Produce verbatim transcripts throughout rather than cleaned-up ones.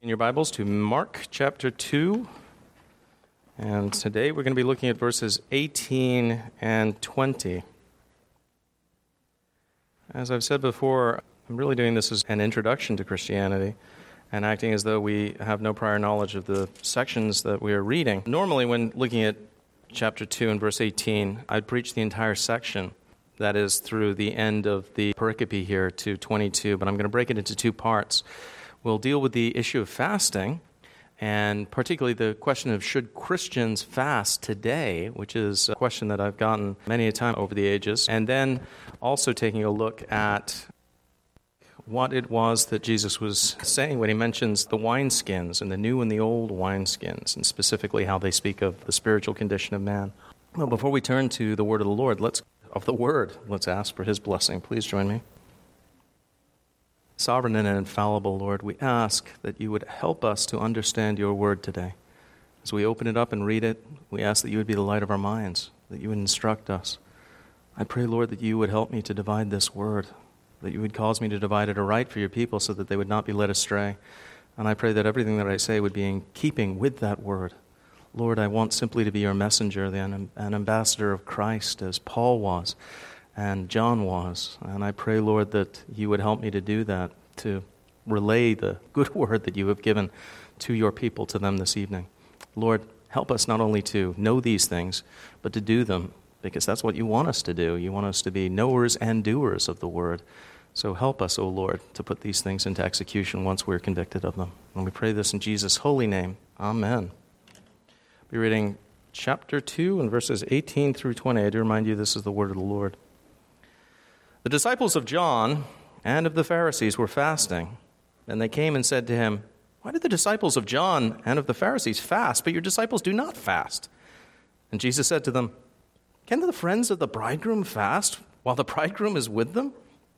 In your Bibles to Mark chapter two, and today we're going to be looking at verses eighteen and twenty. As I've said before, I'm really doing this as an introduction to Christianity and acting as though we have no prior knowledge of the sections that we are reading. Normally when looking at chapter two and verse eighteen, I'd preach the entire section, that is through the end of the pericope here to twenty-two, but I'm going to break it into two parts. We'll deal with the issue of fasting, and particularly the question of should Christians fast today, which is a question that I've gotten many a time over the ages, and then also taking a look at what it was that Jesus was saying when he mentions the wineskins and the new and the old wineskins, and specifically how they speak of the spiritual condition of man. Well, before we turn to the word of the Lord, let's of the word, let's ask for his blessing. Please join me. Sovereign and infallible Lord, we ask that you would help us to understand your word today. As we open it up and read it, we ask that you would be the light of our minds, that you would instruct us. I pray, Lord, that you would help me to divide this word, that you would cause me to divide it aright for your people so that they would not be led astray. And I pray that everything that I say would be in keeping with that word. Lord, I want simply to be your messenger, then, an ambassador of Christ, as Paul was and John was. And I pray, Lord, that you would help me to do that, to relay the good word that you have given to your people, to them this evening. Lord, help us not only to know these things, but to do them, because that's what you want us to do. You want us to be knowers and doers of the word. So help us, O Lord, to put these things into execution once we're convicted of them. And we pray this in Jesus' holy name. Amen. I'll be reading chapter two and verses eighteen through twenty. I do remind you this is the word of the Lord. The disciples of John and of the Pharisees were fasting, and they came and said to him, "Why did the disciples of John and of the Pharisees fast, but your disciples do not fast?" And Jesus said to them, "Can the friends of the bridegroom fast while the bridegroom is with them?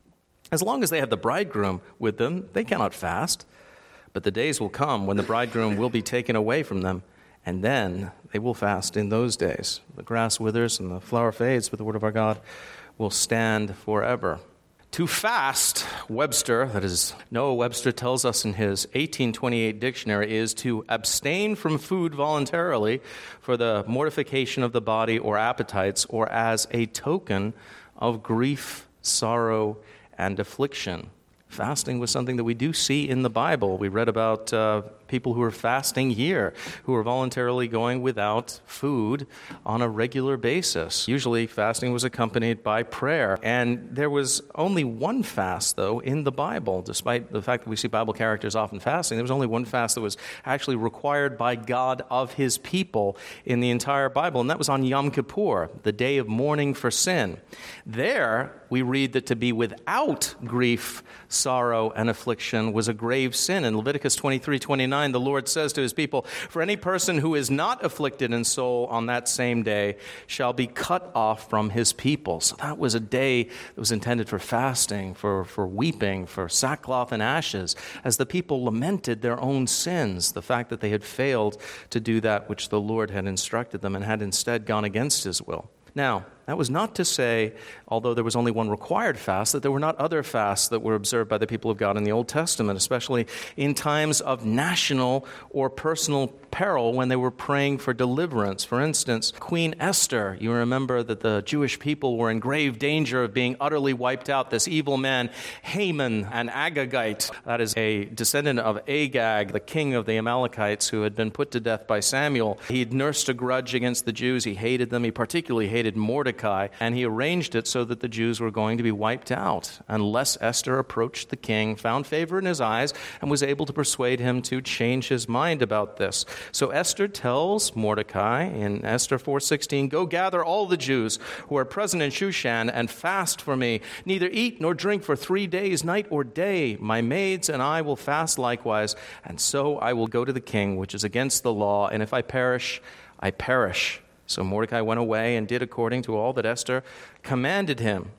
As long as they have the bridegroom with them, they cannot fast. But the days will come when the bridegroom will be taken away from them, and then they will fast in those days. The grass withers and the flower fades, but the word of our God will stand forever." To fast, Webster, that is, Noah Webster tells us in his eighteen twenty-eight dictionary, is to abstain from food voluntarily for the mortification of the body or appetites, or as a token of grief, sorrow, and affliction. Fasting was something that we do see in the Bible. We read about uh, people who are fasting here, who are voluntarily going without food on a regular basis. Usually fasting was accompanied by prayer. And there was only one fast, though, in the Bible. Despite the fact that we see Bible characters often fasting, there was only one fast that was actually required by God of his people in the entire Bible, and that was on Yom Kippur, the day of mourning for sin. There, we read that to be without grief, sorrow, and affliction was a grave sin. In Leviticus twenty-three twenty-nine, the Lord says to his people, "For any person who is not afflicted in soul on that same day shall be cut off from his people." So that was a day that was intended for fasting, for, for weeping, for sackcloth and ashes, as the people lamented their own sins, the fact that they had failed to do that which the Lord had instructed them and had instead gone against his will. Now, that was not to say, although there was only one required fast, that there were not other fasts that were observed by the people of God in the Old Testament, especially in times of national or personal peril when they were praying for deliverance. For instance, Queen Esther, you remember that the Jewish people were in grave danger of being utterly wiped out. This evil man, Haman, an Agagite, that is a descendant of Agag, the king of the Amalekites, who had been put to death by Samuel. He'd nursed a grudge against the Jews. He hated them. He particularly hated Mordecai. And he arranged it so that the Jews were going to be wiped out unless Esther approached the king, found favor in his eyes, and was able to persuade him to change his mind about this. So Esther tells Mordecai in Esther four sixteen, "Go gather all the Jews who are present in Shushan and fast for me. Neither eat nor drink for three days, night or day. My maids and I will fast likewise, and so I will go to the king, which is against the law, and if I perish, I perish." So Mordecai went away and did according to all that Esther commanded him.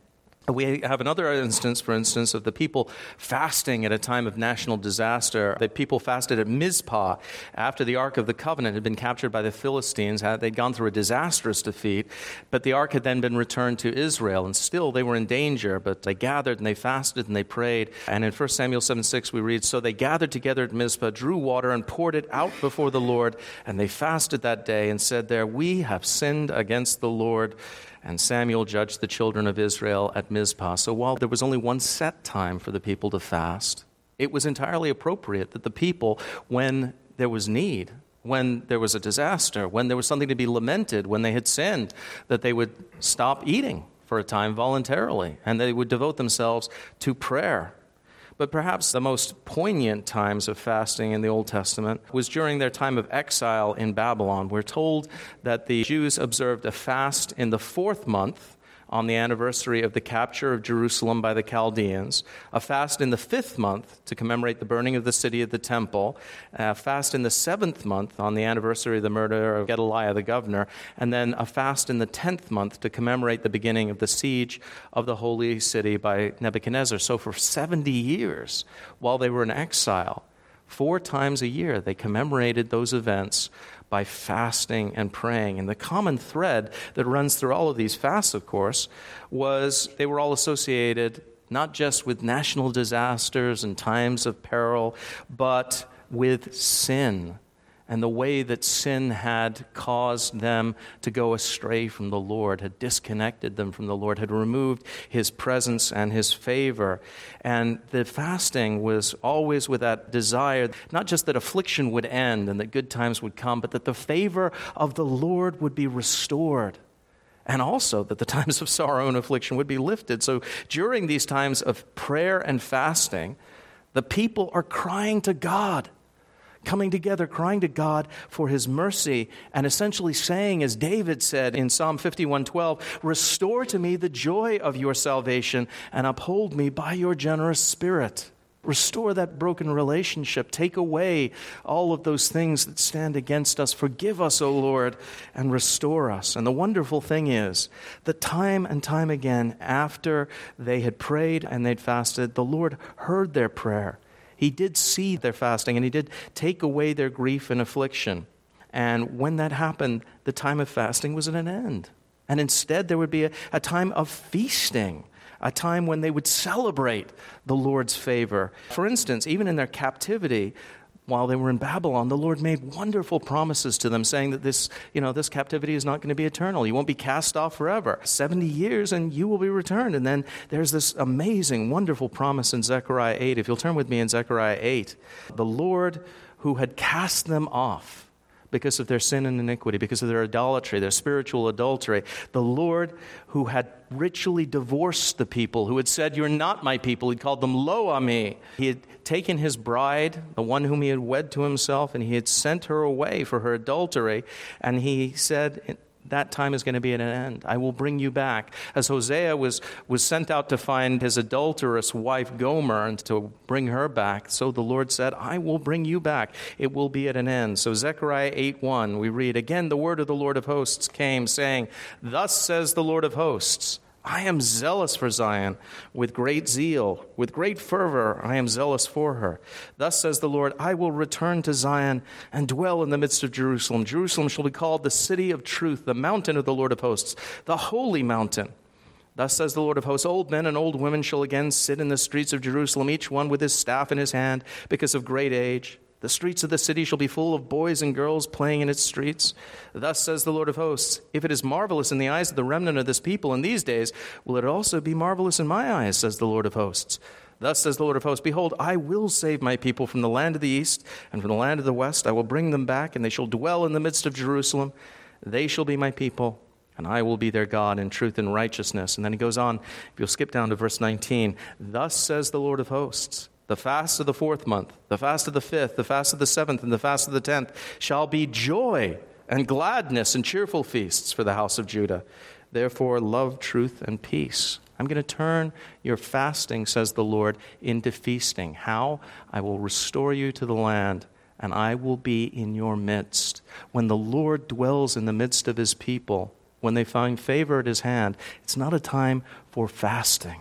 We have another instance, for instance, of the people fasting at a time of national disaster. The people fasted at Mizpah after the Ark of the Covenant had been captured by the Philistines. They'd gone through a disastrous defeat, but the Ark had then been returned to Israel, and still they were in danger, but they gathered and they fasted and they prayed. And in First Samuel seven six we read, "So they gathered together at Mizpah, drew water, and poured it out before the Lord, and they fasted that day and said there, 'We have sinned against the Lord.' And Samuel judged the children of Israel at Mizpah." So while there was only one set time for the people to fast, it was entirely appropriate that the people, when there was need, when there was a disaster, when there was something to be lamented, when they had sinned, that they would stop eating for a time voluntarily, and they would devote themselves to prayer. But perhaps the most poignant times of fasting in the Old Testament was during their time of exile in Babylon. We're told that the Jews observed a fast in the fourth month on the anniversary of the capture of Jerusalem by the Chaldeans, a fast in the fifth month to commemorate the burning of the city of the temple, a fast in the seventh month on the anniversary of the murder of Gedaliah the governor, and then a fast in the tenth month to commemorate the beginning of the siege of the holy city by Nebuchadnezzar. So for seventy years, while they were in exile, four times a year they commemorated those events by fasting and praying. And the common thread that runs through all of these fasts, of course, was they were all associated not just with national disasters and times of peril, but with sin and the way that sin had caused them to go astray from the Lord, had disconnected them from the Lord, had removed his presence and his favor. And the fasting was always with that desire, not just that affliction would end and that good times would come, but that the favor of the Lord would be restored. And also that the times of sorrow and affliction would be lifted. So during these times of prayer and fasting, the people are crying to God, coming together, crying to God for his mercy, and essentially saying, as David said in Psalm fifty-one twelve, "Restore to me the joy of your salvation and uphold me by your generous spirit." Restore that broken relationship. Take away all of those things that stand against us. Forgive us, O Lord, and restore us. And the wonderful thing is that time and time again, after they had prayed and they'd fasted, the Lord heard their prayer. He did see their fasting, and he did take away their grief and affliction. And when that happened, the time of fasting was at an end. And instead, there would be a, a time of feasting, a time when they would celebrate the Lord's favor. For instance, even in their captivity, while they were in Babylon, the Lord made wonderful promises to them, saying that this, you know, this captivity is not going to be eternal. You won't be cast off forever. seventy years and you will be returned. And then there's this amazing, wonderful promise in Zechariah eight. If you'll turn with me in Zechariah eight, the Lord who had cast them off because of their sin and iniquity, because of their idolatry, their spiritual adultery. The Lord who had ritually divorced the people, who had said, "You're not my people." He called them Lo Ami. He had taken his bride, the one whom he had wed to himself, and he had sent her away for her adultery. And he said, that time is going to be at an end. I will bring you back. As Hosea was, was sent out to find his adulterous wife Gomer and to bring her back, so the Lord said, I will bring you back. It will be at an end. So Zechariah eight one, we read, "Again the word of the Lord of hosts came, saying, Thus says the Lord of hosts, I am zealous for Zion with great zeal, with great fervor I am zealous for her. Thus says the Lord, I will return to Zion and dwell in the midst of Jerusalem. Jerusalem shall be called the city of truth, the mountain of the Lord of hosts, the holy mountain. Thus says the Lord of hosts, old men and old women shall again sit in the streets of Jerusalem, each one with his staff in his hand because of great age. The streets of the city shall be full of boys and girls playing in its streets. Thus says the Lord of hosts, if it is marvelous in the eyes of the remnant of this people in these days, will it also be marvelous in my eyes, says the Lord of hosts. Thus says the Lord of hosts, behold, I will save my people from the land of the east and from the land of the west. I will bring them back, and they shall dwell in the midst of Jerusalem. They shall be my people, and I will be their God in truth and righteousness. And then he goes on, if you'll skip down to verse nineteen, thus says the Lord of hosts, the fast of the fourth month, the fast of the fifth, the fast of the seventh, and the fast of the tenth shall be joy and gladness and cheerful feasts for the house of Judah. Therefore, love, truth, and peace. I'm going to turn your fasting, says the Lord, into feasting. How? I will restore you to the land, and I will be in your midst. When the Lord dwells in the midst of his people, when they find favor at his hand, it's not a time for fasting.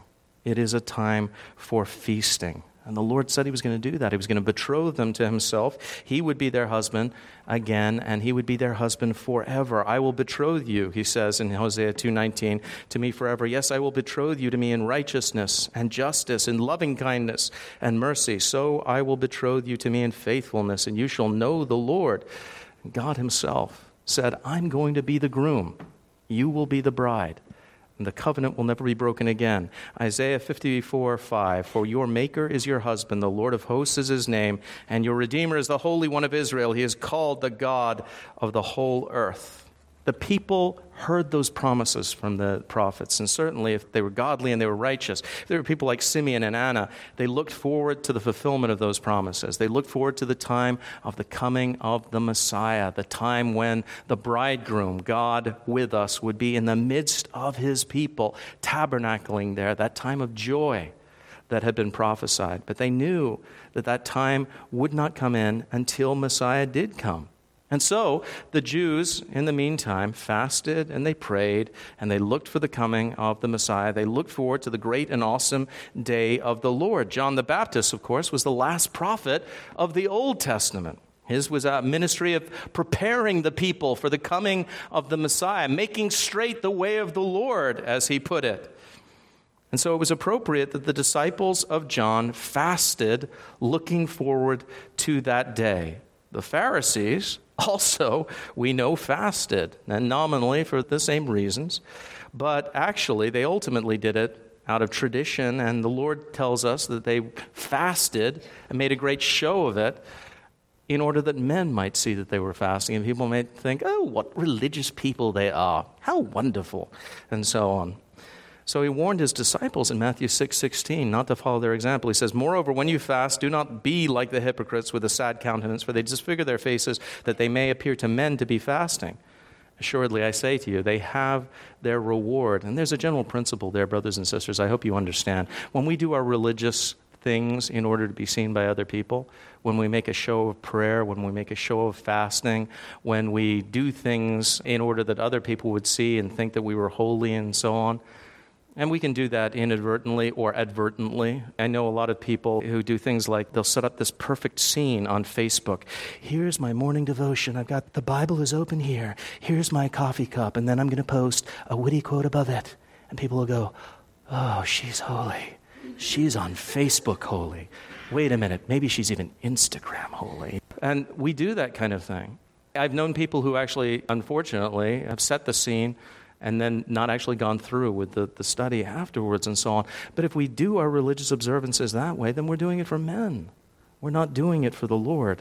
It is a time for feasting. And the Lord said he was going to do that. He was going to betroth them to himself. He would be their husband again, and he would be their husband forever. I will betroth you, he says in Hosea two nineteen, to me forever. Yes, I will betroth you to me in righteousness and justice, in loving kindness and mercy. So I will betroth you to me in faithfulness, and you shall know the Lord. God himself said, I'm going to be the groom. You will be the bride. And the covenant will never be broken again. Isaiah fifty-four five, for your maker is your husband, the Lord of hosts is his name, and your Redeemer is the Holy One of Israel. He is called the God of the whole earth. The people heard those promises from the prophets, and certainly if they were godly and they were righteous, if there were people like Simeon and Anna, they looked forward to the fulfillment of those promises. They looked forward to the time of the coming of the Messiah, the time when the bridegroom, God with us, would be in the midst of his people, tabernacling there, that time of joy that had been prophesied. But they knew that that time would not come in until Messiah did come. And so the Jews, in the meantime, fasted and they prayed and they looked for the coming of the Messiah. They looked forward to the great and awesome day of the Lord. John the Baptist, of course, was the last prophet of the Old Testament. His was a ministry of preparing the people for the coming of the Messiah, making straight the way of the Lord, as he put it. And so it was appropriate that the disciples of John fasted, looking forward to that day. The Pharisees also, we know, fasted, and nominally for the same reasons, but actually they ultimately did it out of tradition, and the Lord tells us that they fasted and made a great show of it in order that men might see that they were fasting, and people might think, oh, what religious people they are, how wonderful, and so on. So he warned his disciples in Matthew six sixteen not to follow their example. He says, moreover, when you fast, do not be like the hypocrites with a sad countenance, for they disfigure their faces that they may appear to men to be fasting. Assuredly, I say to you, they have their reward. And there's a general principle there, brothers and sisters, I hope you understand. When we do our religious things in order to be seen by other people, when we make a show of prayer, when we make a show of fasting, when we do things in order that other people would see and think that we were holy and so on, and we can do that inadvertently or advertently. I know a lot of people who do things like they'll set up this perfect scene on Facebook. Here's my morning devotion. I've got the Bible is open here. Here's my coffee cup. And then I'm going to post a witty quote above it. And people will go, oh, she's holy. She's on Facebook holy. Wait a minute. Maybe she's even Instagram holy. And we do that kind of thing. I've known people who actually, unfortunately, have set the scene and then not actually gone through with the, the study afterwards and so on. But if we do our religious observances that way, then we're doing it for men. We're not doing it for the Lord.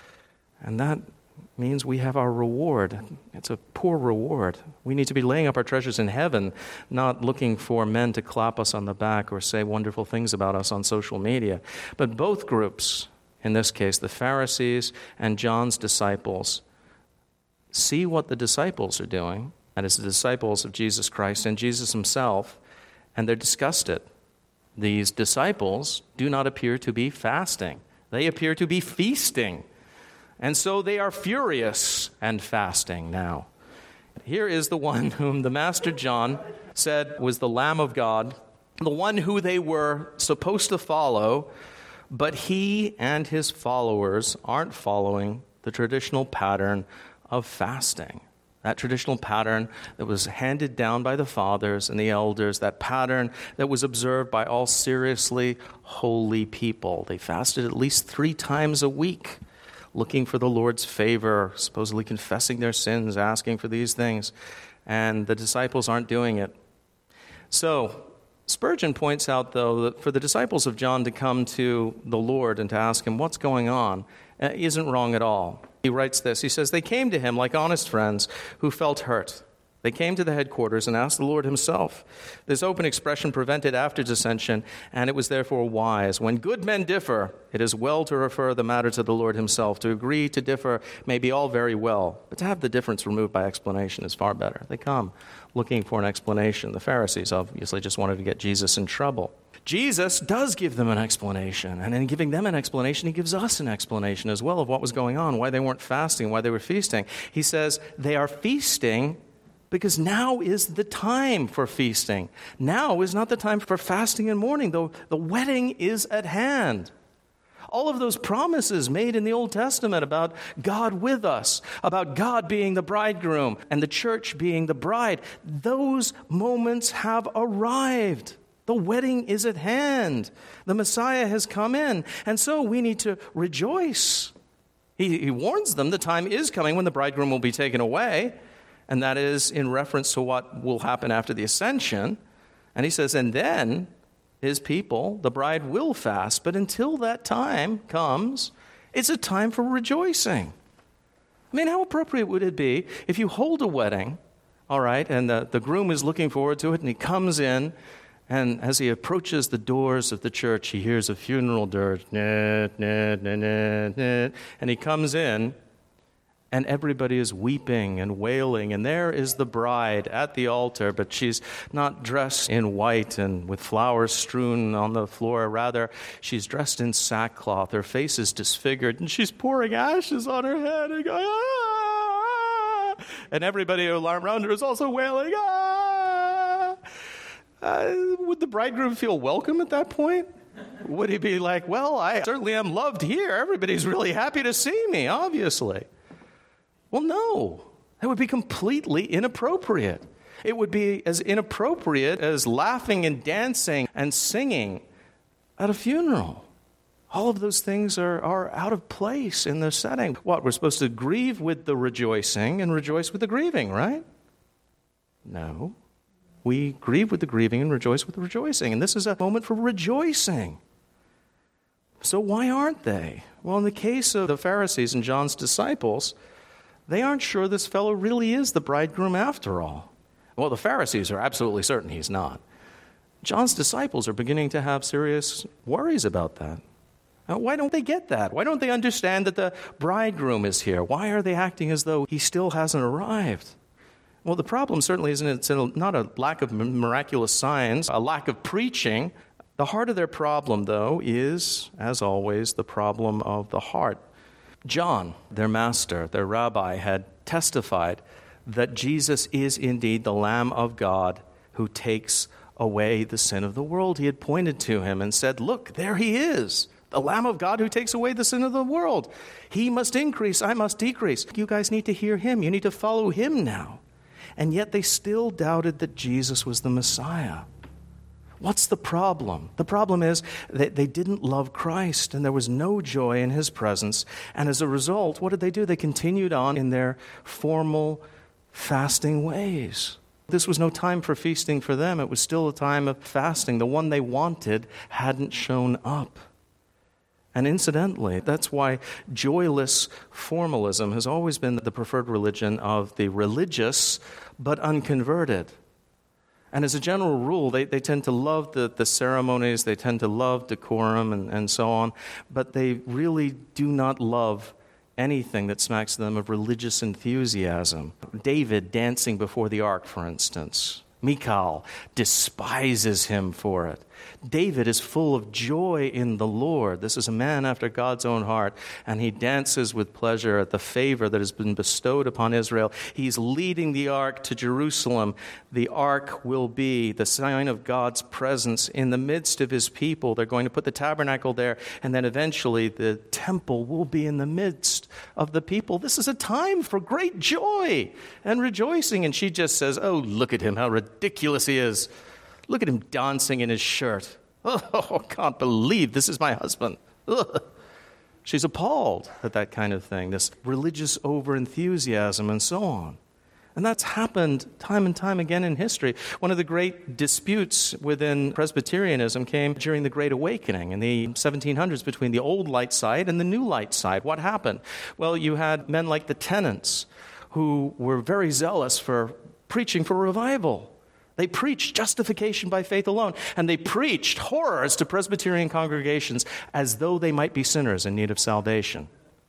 And that means we have our reward. It's a poor reward. We need to be laying up our treasures in heaven, not looking for men to clap us on the back or say wonderful things about us on social media. But both groups, in this case, the Pharisees and John's disciples, see what the disciples are doing, and as the disciples of Jesus Christ and Jesus himself, and they're disgusted. These disciples do not appear to be fasting. They appear to be feasting. And so they are furious and fasting now. Here is the one whom the Master John said was the Lamb of God, the one who they were supposed to follow, but he and his followers aren't following the traditional pattern of fasting. That traditional pattern that was handed down by the fathers and the elders, that pattern that was observed by all seriously holy people. They fasted at least three times a week, looking for the Lord's favor, supposedly confessing their sins, asking for these things. And the disciples aren't doing it. So Spurgeon points out, though, that for the disciples of John to come to the Lord and to ask him what's going on uh, isn't wrong at all. He writes this, he says, they came to him like honest friends who felt hurt. They came to the headquarters and asked the Lord himself. This open expression prevented after dissension, and it was therefore wise. When good men differ, it is well to refer the matter to the Lord himself. To agree to differ may be all very well, but to have the difference removed by explanation is far better. They come looking for an explanation. The Pharisees obviously just wanted to get Jesus in trouble. Jesus does give them an explanation, and in giving them an explanation, he gives us an explanation as well of what was going on, why they weren't fasting, why they were feasting. He says they are feasting Because now is the time for feasting. Now is not the time for fasting and mourning, though the wedding is at hand. All of those promises made in the Old Testament about God with us, about God being the bridegroom and the church being the bride, those moments have arrived. The wedding is at hand. The Messiah has come in. And so we need to rejoice. He, he warns them the time is coming when the bridegroom will be taken away. And that is in reference to what will happen after the ascension. And he says, and then his people, the bride, will fast. But until that time comes, it's a time for rejoicing. I mean, how appropriate would it be if you hold a wedding, all right, and the, the groom is looking forward to it, and he comes in, and as he approaches the doors of the church, he hears a funeral dirge, nah, nah, nah, nah, nah, and he comes in, and everybody is weeping and wailing, and there is the bride at the altar, but she's not dressed in white and with flowers strewn on the floor. Rather, she's dressed in sackcloth. Her face is disfigured, and she's pouring ashes on her head and going, ah! And everybody around her is also wailing, ah! Uh, would the bridegroom feel welcome at that point? Would he be like, well, I certainly am loved here. Everybody's really happy to see me, obviously. Well, no, that would be completely inappropriate. It would be as inappropriate as laughing and dancing and singing at a funeral. All of those things are, are out of place in the setting. What, we're supposed to grieve with the rejoicing and rejoice with the grieving, right? No. We grieve with the grieving and rejoice with the rejoicing. And this is a moment for rejoicing. So why aren't they? Well, in the case of the Pharisees and John's disciples, they aren't sure this fellow really is the bridegroom after all. Well, the Pharisees are absolutely certain he's not. John's disciples are beginning to have serious worries about that. Now, why don't they get that? Why don't they understand that the bridegroom is here? Why are they acting as though he still hasn't arrived? Well, the problem certainly isn't it's not a lack of miraculous signs, a lack of preaching. The heart of their problem, though, is, as always, the problem of the heart. John, their master, their rabbi, had testified that Jesus is indeed the Lamb of God who takes away the sin of the world. He had pointed to him and said, look, there he is, the Lamb of God who takes away the sin of the world. He must increase, I must decrease. You guys need to hear him. You need to follow him now. And yet they still doubted that Jesus was the Messiah. What's the problem? The problem is that they didn't love Christ, and there was no joy in his presence. And as a result, what did they do? They continued on in their formal fasting ways. This was no time for feasting for them. It was still a time of fasting. The one they wanted hadn't shown up. And incidentally, that's why joyless formalism has always been the preferred religion of the religious but unconverted. And as a general rule, they, they tend to love the, the ceremonies, they tend to love decorum and, and so on, but they really do not love anything that smacks them of religious enthusiasm. David dancing before the ark, for instance. Michal despises him for it. David is full of joy in the Lord. This is a man after God's own heart, and he dances with pleasure at the favor that has been bestowed upon Israel. He's leading the ark to Jerusalem. The ark will be the sign of God's presence in the midst of his people. They're going to put the tabernacle there, and then eventually the temple will be in the midst of the people. This is a time for great joy and rejoicing. And she just says, oh, look at him, how ridiculous he is. Look at him dancing in his shirt. Oh, I can't believe this is my husband. Ugh. She's appalled at that kind of thing, this religious over-enthusiasm and so on. And that's happened time and time again in history. One of the great disputes within Presbyterianism came during the Great Awakening in the seventeen hundreds between the old light side and the new light side. What happened? Well, you had men like the Tenants who were very zealous for preaching for revival. They preached justification by faith alone, and they preached horrors to Presbyterian congregations as though they might be sinners in need of salvation.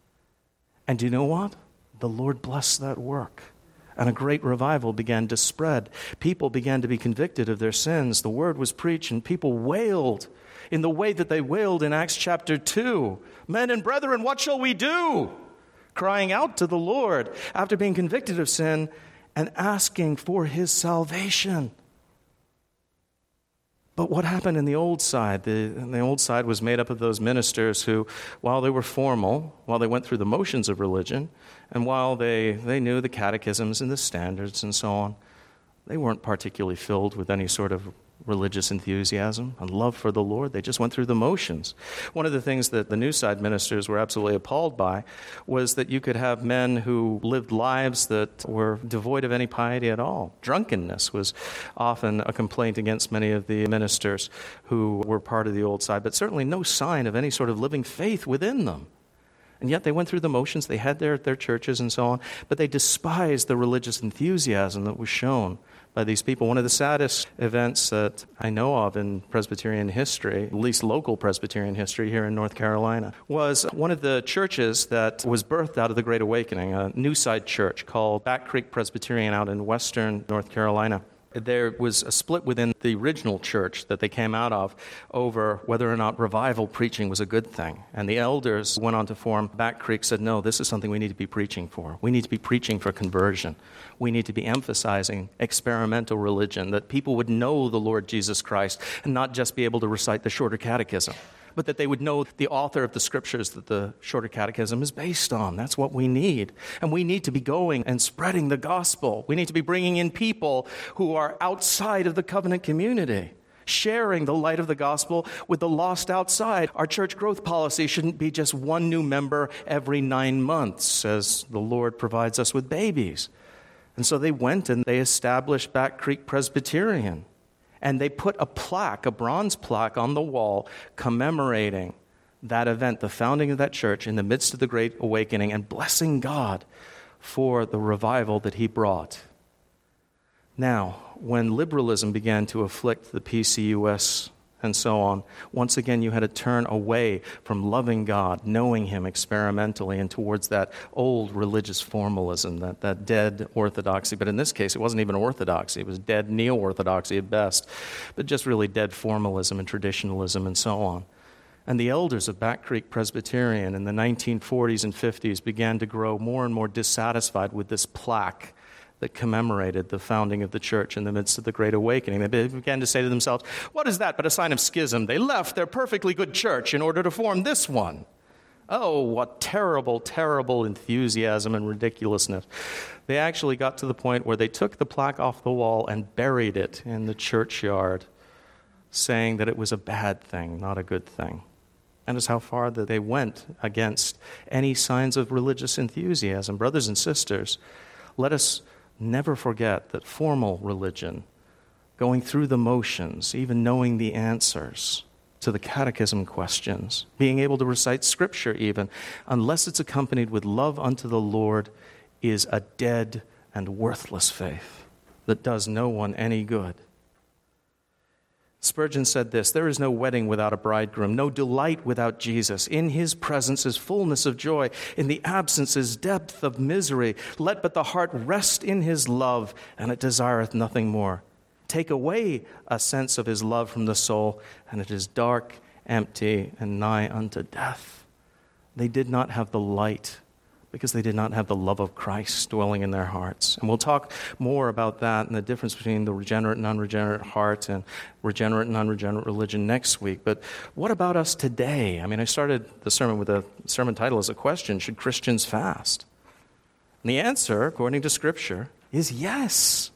And do you know what? The Lord blessed that work, and a great revival began to spread. People began to be convicted of their sins. The word was preached, and people wailed in the way that they wailed in Acts chapter two. Men and brethren, what shall we do? Crying out to the Lord after being convicted of sin and asking for his salvation. But what happened in the old side? The, the old side was made up of those ministers who, while they were formal, while they went through the motions of religion, and while they, they knew the catechisms and the standards and so on, they weren't particularly filled with any sort of religious enthusiasm and love for the Lord. They just went through the motions. One of the things that the new side ministers were absolutely appalled by was that you could have men who lived lives that were devoid of any piety at all. Drunkenness was often a complaint against many of the ministers who were part of the old side, but certainly no sign of any sort of living faith within them. And yet they went through the motions, they had their, their churches and so on, but they despised the religious enthusiasm that was shown by these people. One of the saddest events that I know of in Presbyterian history, at least local Presbyterian history here in North Carolina, was one of the churches that was birthed out of the Great Awakening, a New Side church called Back Creek Presbyterian out in western North Carolina. There was a split within the original church that they came out of over whether or not revival preaching was a good thing. And the elders went on to form Back Creek, said, no, this is something we need to be preaching for. We need to be preaching for conversion. We need to be emphasizing experimental religion, that people would know the Lord Jesus Christ and not just be able to recite the shorter catechism, but that they would know the author of the scriptures that the shorter catechism is based on. That's what we need. And we need to be going and spreading the gospel. We need to be bringing in people who are outside of the covenant community, sharing the light of the gospel with the lost outside. Our church growth policy shouldn't be just one new member every nine months, as the Lord provides us with babies. And so they went and they established Back Creek Presbyterian. And they put a plaque, a bronze plaque on the wall commemorating that event, the founding of that church in the midst of the Great Awakening, and blessing God for the revival that he brought. Now, when liberalism began to afflict the P C U S and so on, once again you had to turn away from loving God, knowing him experimentally, and towards that old religious formalism, that, that dead orthodoxy. But in this case, it wasn't even orthodoxy. It was dead neo-orthodoxy at best, but just really dead formalism and traditionalism and so on. And the elders of Back Creek Presbyterian in the nineteen forties and fifties began to grow more and more dissatisfied with this plaque that commemorated the founding of the church in the midst of the Great Awakening. They began to say to themselves, what is that but a sign of schism? They left their perfectly good church in order to form this one. Oh, what terrible, terrible enthusiasm and ridiculousness. They actually got to the point where they took the plaque off the wall and buried it in the churchyard, saying that it was a bad thing, not a good thing. And is how far that they went against any signs of religious enthusiasm. Brothers and sisters, let us never forget that formal religion, going through the motions, even knowing the answers to the catechism questions, being able to recite scripture even, unless it's accompanied with love unto the Lord, is a dead and worthless faith that does no one any good. Spurgeon said this, there is no wedding without a bridegroom, no delight without Jesus. In his presence is fullness of joy. In the absence is depth of misery. Let but the heart rest in his love, and it desireth nothing more. Take away a sense of his love from the soul, and it is dark, empty, and nigh unto death. They did not have the light because they did not have the love of Christ dwelling in their hearts. And we'll talk more about that and the difference between the regenerate and unregenerate heart and regenerate and unregenerate religion next week. But what about us today? I mean, I started the sermon with a sermon title as a question, should Christians fast? And the answer, according to Scripture, is yes.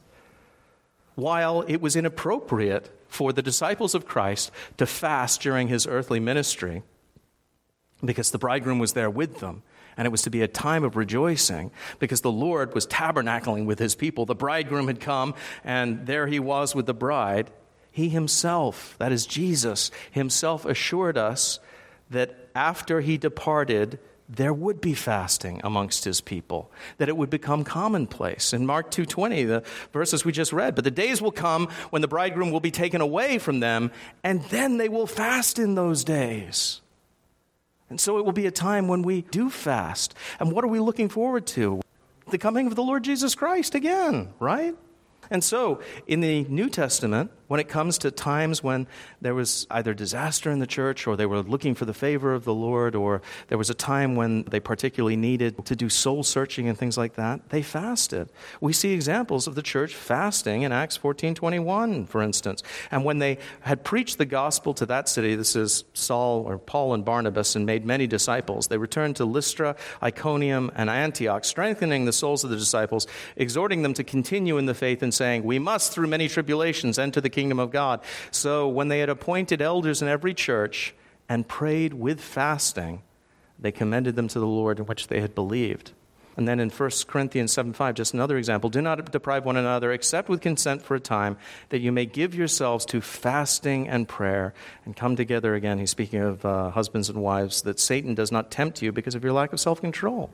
While it was inappropriate for the disciples of Christ to fast during his earthly ministry, because the bridegroom was there with them, and it was to be a time of rejoicing because the Lord was tabernacling with his people. The bridegroom had come, and there he was with the bride. He himself, that is Jesus, himself assured us that after he departed, there would be fasting amongst his people, that it would become commonplace. In Mark two twenty, the verses we just read, but the days will come when the bridegroom will be taken away from them, and then they will fast in those days. And so it will be a time when we do fast. And what are we looking forward to? The coming of the Lord Jesus Christ again, right? And so in the New Testament, When it comes to times when there was either disaster in the church or they were looking for the favor of the Lord, or there was a time when they particularly needed to do soul searching and things like that, they fasted. We see examples of the church fasting in Acts fourteen twenty-one, for instance. And when they had preached the gospel to that city, this is Saul or Paul and Barnabas, and made many disciples, they returned to Lystra, Iconium, and Antioch, strengthening the souls of the disciples, exhorting them to continue in the faith and saying, "We must, through many tribulations, enter the kingdom of God." So when they had appointed elders in every church and prayed with fasting, they commended them to the Lord in which they had believed. And then in First Corinthians seven five, just another example, "Do not deprive one another, except with consent for a time, that you may give yourselves to fasting and prayer and come together again." He's speaking of uh, husbands and wives, that Satan does not tempt you because of your lack of self-control.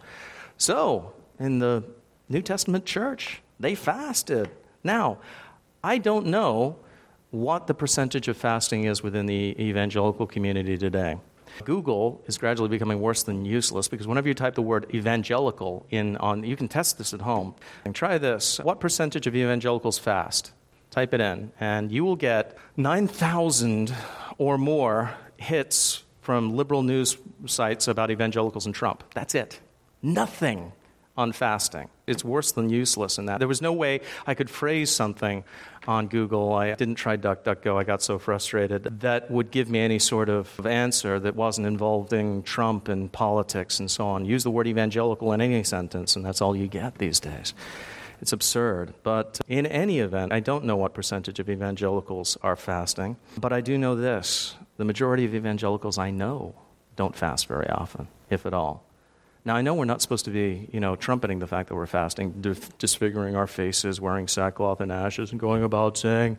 So in the New Testament church, they fasted. Now, I don't know what the percentage of fasting is within the evangelical community today. Google is gradually becoming worse than useless, because whenever you type the word evangelical in on, you can test this at home. And try this. What percentage of evangelicals fast? Type it in, and you will get nine thousand or more hits from liberal news sites about evangelicals and Trump. That's it. Nothing on fasting. It's worse than useless in that. There was no way I could phrase something on Google. I didn't try DuckDuckGo. I got so frustrated. That would give me any sort of answer that wasn't involving Trump and politics and so on. Use the word evangelical in any sentence, and that's all you get these days. It's absurd. But in any event, I don't know what percentage of evangelicals are fasting, but I do know this. The majority of evangelicals I know don't fast very often, if at all. Now, I know we're not supposed to be, you know, trumpeting the fact that we're fasting, disfiguring our faces, wearing sackcloth and ashes, and going about saying,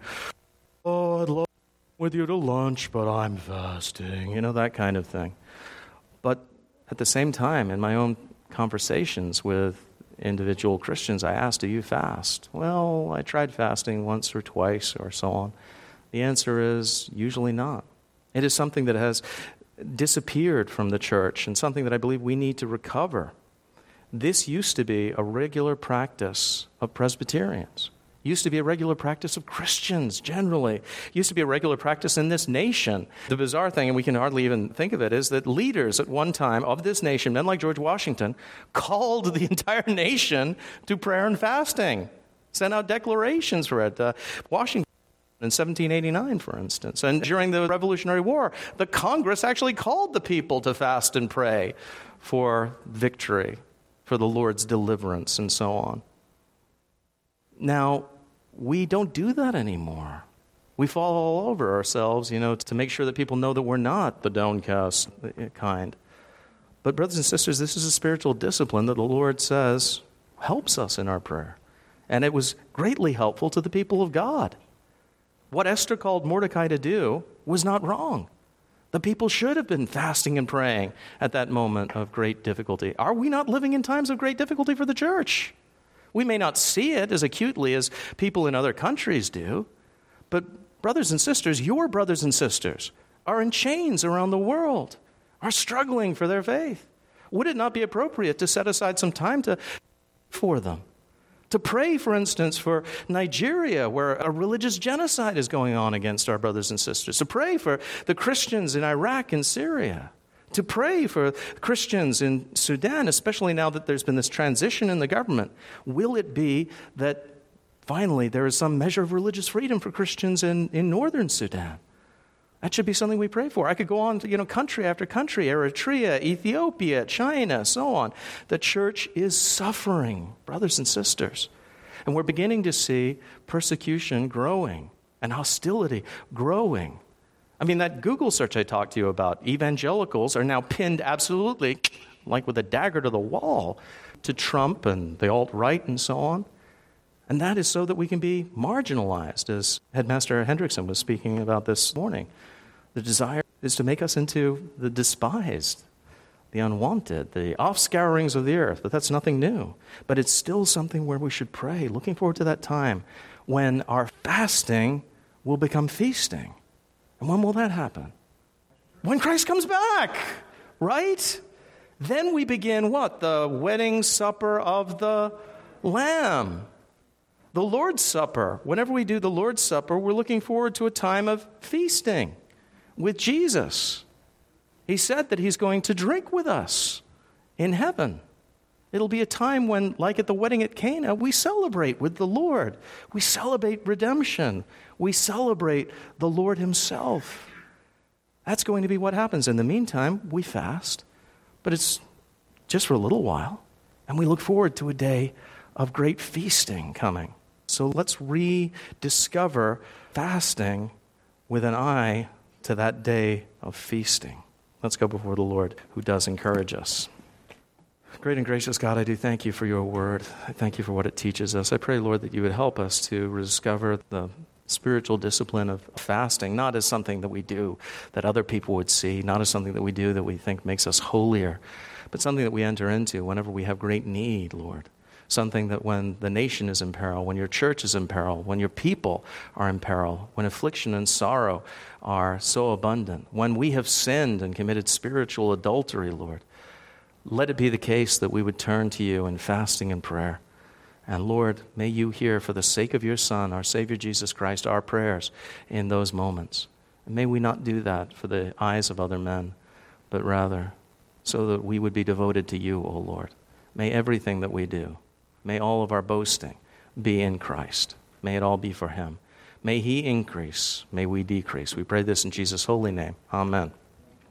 "Oh, I'd love with you to lunch, but I'm fasting," you know, that kind of thing. But at the same time, in my own conversations with individual Christians, I asked, "Do you fast?" "Well, I tried fasting once or twice," or so on. The answer is usually not. It is something that has disappeared from the church, and something that I believe we need to recover. This used to be a regular practice of Presbyterians. Used to be a regular practice of Christians generally. Used to be a regular practice in this nation. The bizarre thing, and we can hardly even think of it, is that leaders at one time of this nation, men like George Washington, called the entire nation to prayer and fasting. Sent out declarations for it. Uh, Washington in seventeen eighty-nine, for instance. And during the Revolutionary War, the Congress actually called the people to fast and pray for victory, for the Lord's deliverance, and so on. Now, we don't do that anymore. We fall all over ourselves, you know, to make sure that people know that we're not the downcast kind. But brothers and sisters, this is a spiritual discipline that the Lord says helps us in our prayer. And it was greatly helpful to the people of God. What Esther called Mordecai to do was not wrong. The people should have been fasting and praying at that moment of great difficulty. Are we not living in times of great difficulty for the church? We may not see it as acutely as people in other countries do, but brothers and sisters, your brothers and sisters, are in chains around the world, are struggling for their faith. Would it not be appropriate to set aside some time to for them? To pray, for instance, for Nigeria, where a religious genocide is going on against our brothers and sisters. To pray for the Christians in Iraq and Syria. To pray for Christians in Sudan, especially now that there's been this transition in the government. Will it be that finally there is some measure of religious freedom for Christians in, in northern Sudan? That should be something we pray for. I could go on to, you know, country after country, Eritrea, Ethiopia, China, so on. The church is suffering, brothers and sisters. And we're beginning to see persecution growing and hostility growing. I mean, that Google search I talked to you about, evangelicals are now pinned absolutely, like with a dagger to the wall, to Trump and the alt-right and so on. And that is so that we can be marginalized, as Headmaster Hendrickson was speaking about this morning. The desire is to make us into the despised, the unwanted, the offscourings of the earth. But that's nothing new. But it's still something where we should pray, looking forward to that time when our fasting will become feasting. And when will that happen? When Christ comes back, right? Then we begin what? The wedding supper of the Lamb. The Lord's Supper. Whenever we do the Lord's Supper, we're looking forward to a time of feasting with Jesus. He said that he's going to drink with us in heaven. It'll be a time when, like at the wedding at Cana, we celebrate with the Lord. We celebrate redemption. We celebrate the Lord himself. That's going to be what happens. In the meantime, we fast, but it's just for a little while. And we look forward to a day of great feasting coming. So let's rediscover fasting with an eye to that day of feasting. Let's go before the Lord, who does encourage us. Great and gracious God, I do thank you for your word. I thank you for what it teaches us. I pray, Lord, that you would help us to rediscover the spiritual discipline of fasting, not as something that we do that other people would see, not as something that we do that we think makes us holier, but something that we enter into whenever we have great need, Lord. Something that when the nation is in peril, when your church is in peril, when your people are in peril, when affliction and sorrow are so abundant, when we have sinned and committed spiritual adultery, Lord, let it be the case that we would turn to you in fasting and prayer. And Lord, may you hear, for the sake of your Son, our Savior Jesus Christ, our prayers in those moments. And may we not do that for the eyes of other men, but rather so that we would be devoted to you, O Lord. May everything that we do, may all of our boasting be in Christ. May it all be for him. May he increase, may we decrease. We pray this in Jesus' holy name. Amen.